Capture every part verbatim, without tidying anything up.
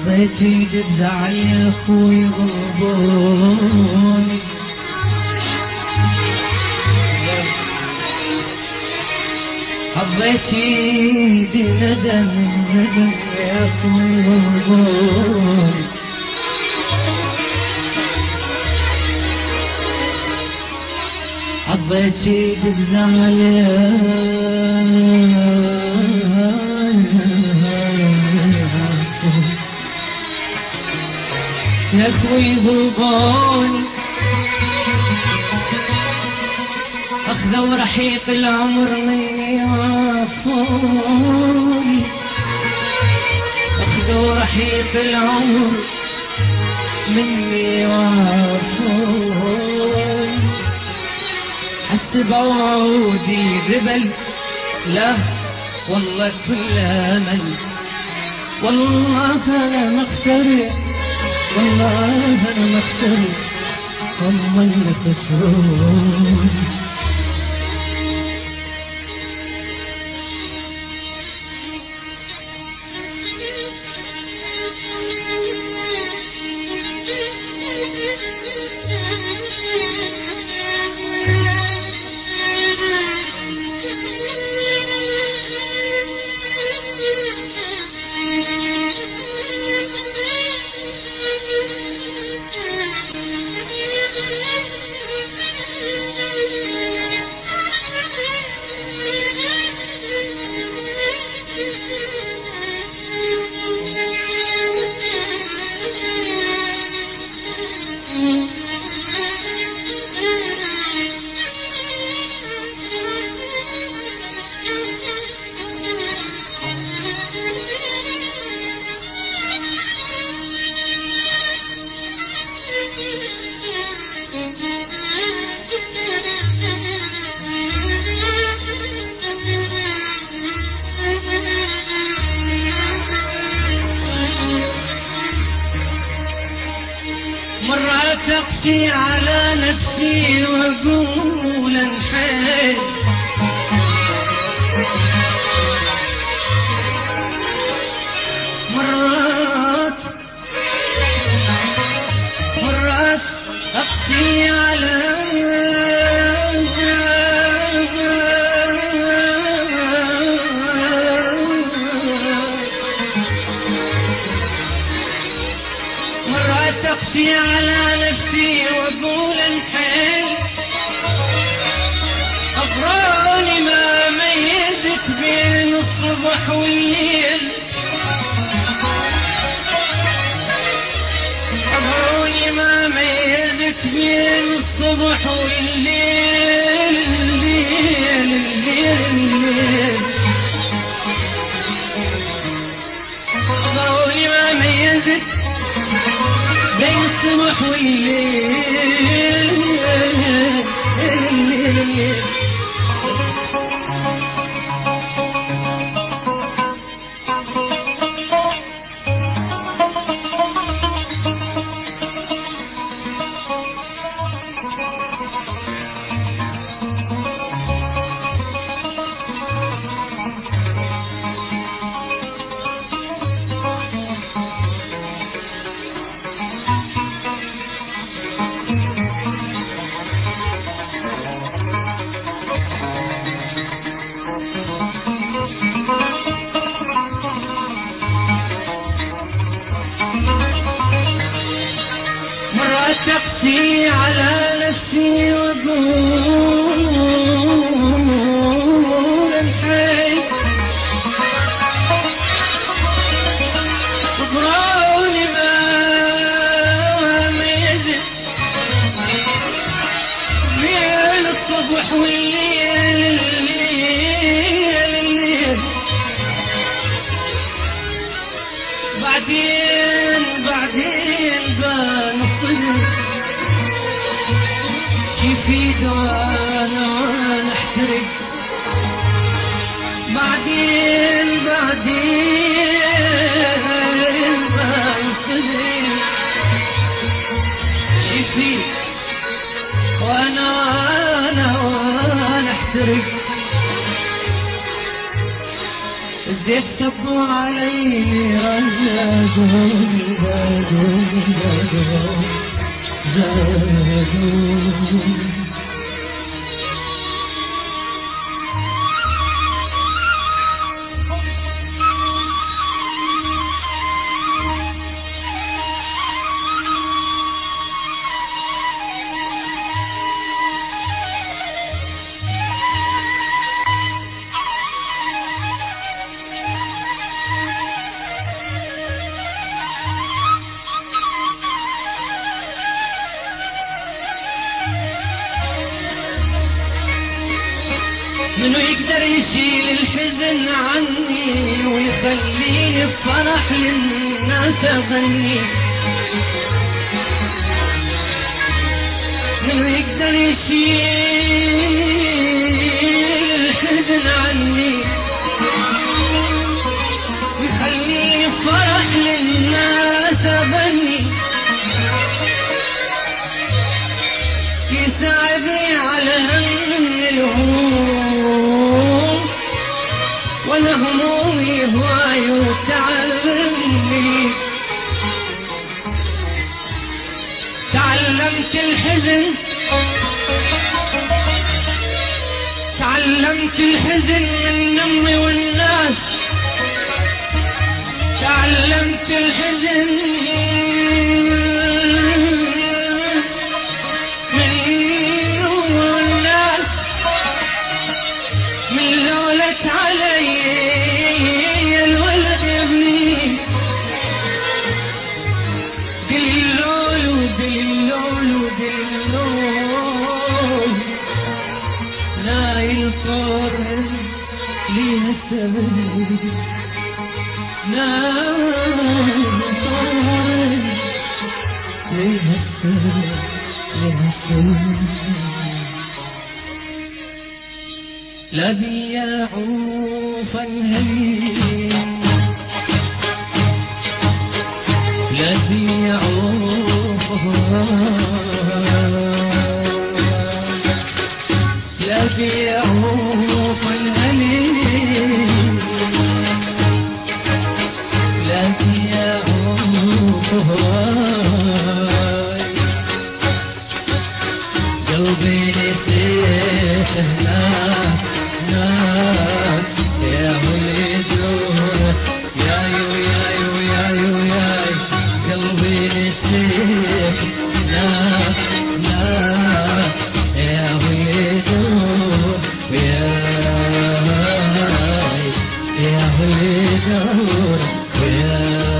حظيت ايدي بزعل يا اخوي غضبوني، حظيت ايدي ندم ندم يا اخوي غضبوني، حظيت ايدي بزعل يا اخوي غضبوني، اخذوا رحيق العمر مني وافوني، اخذوا رحيق العمر مني وافوني، حس بعودي ذبل لا والله كل امل، والله انا مخسري والله انا مخسري هم اللي خسروني. مرات اقسي على نفسي واقول انحل، مرات مرات اقسي على أقسي على نفسي وأقول انحل، أغراني ما ميزت بين الصبح والليل، أغراني ما ميزت بين الصبح والليل، الليل الليل الليل، أغراني ما ميزت بين الصبح والليل، الليل الليل. تقسي على نفسي وأقول انحل، وقروني ما ميزت بين الصبح والليل، الليل الليل، بعدين بعدين بان الصدق شفيد وانا نحترق، بعدين بعدين بان الصدق شفيد وانا وانا وانا احترق، الزيت صبوا عليني زادون زادون زادون زادون. منو يقدر يشيل الحزن عني ويخليني بفرح للناس اغني؟ منو يقدر يشيل الحزن عني ويخليني بفرح للناس اغني؟ يساعدني على هم الهموم وانا همومي هواي وتعبني. تعلمت الحزن تعلمت الحزن من امي والناس. تعلمت الحزن ليها السبب نار طارق ليها السبب ليها السبب. لا بيعوفا هليم لا بيعوفا لا بيعوفا الهليم لا بيعوفا قلبي نسيت هناك هناك يا ولدوه يا يو يا يو يا يو يا قلبي نسيت هناك هناك يا ولدوه يا يا ولدوه يا.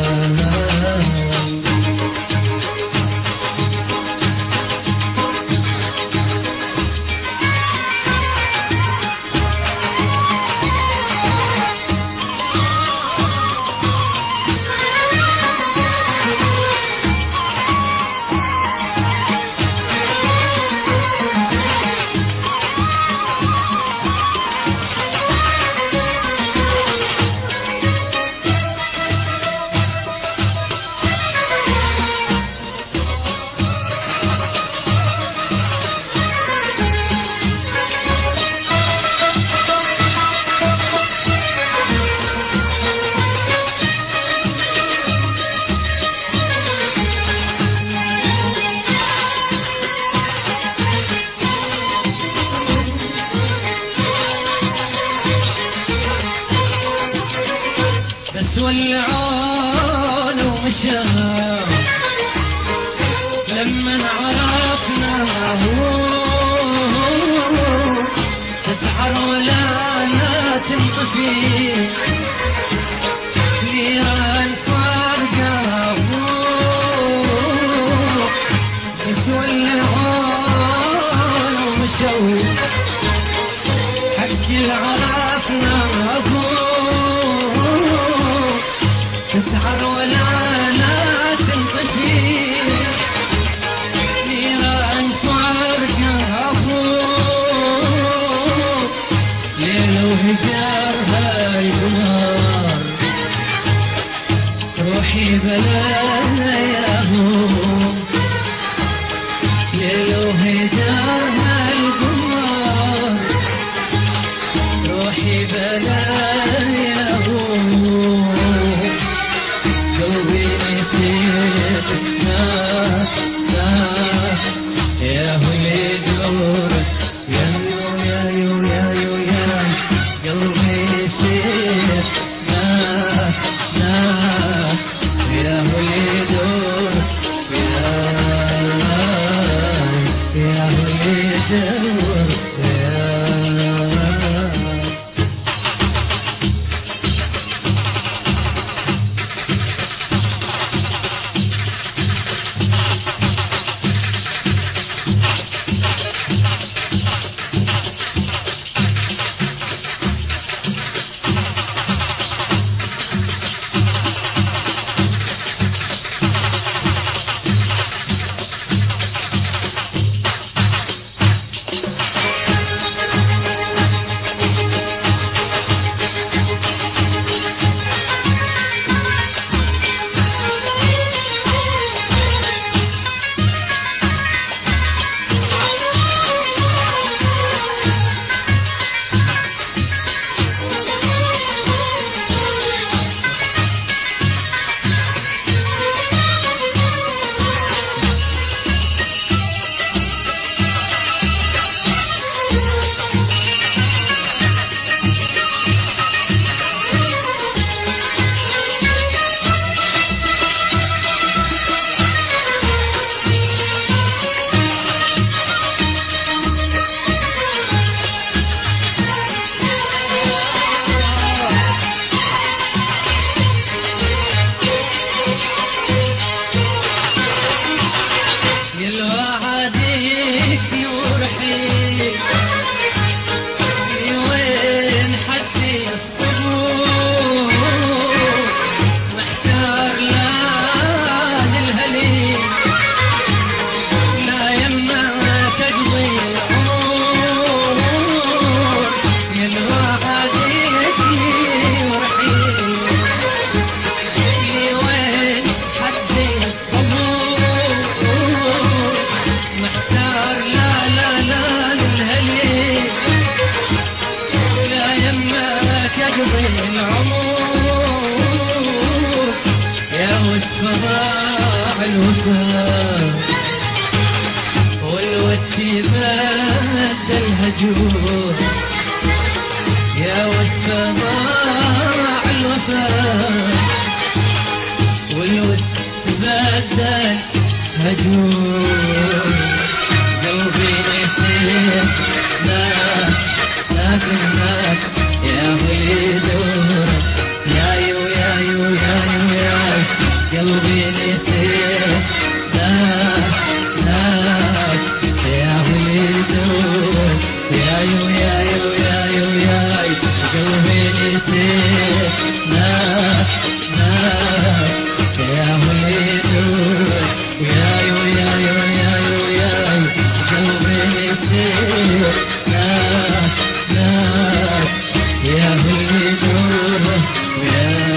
بس ولعون ومشى لمن عرفناه تسعر ولا لا تنطفي نيران فارقه. بس ولعون ومشى حق العرفناه تسعر ولا لا تنطفي نيران فارقه. ليل وهجرها القمر روحي بلا ياهو ليل وهجرها القمر روحي بلا ياهو والصباع الوفاء والود تبدل هجور يا والصباع الوفاء والود تبدل هجور قلبي نسيت ناك ناك ناك يا وليدور يا يو يا يو يا يو يا قلبي نسيت ناك ناك يا وليدور يا يو يا يو يا يو يا قلبي نسيت ناك ناك يا وليدور يا يو يا يو يا يو يا قلبي نسيت ناك ناك يا وليدور يا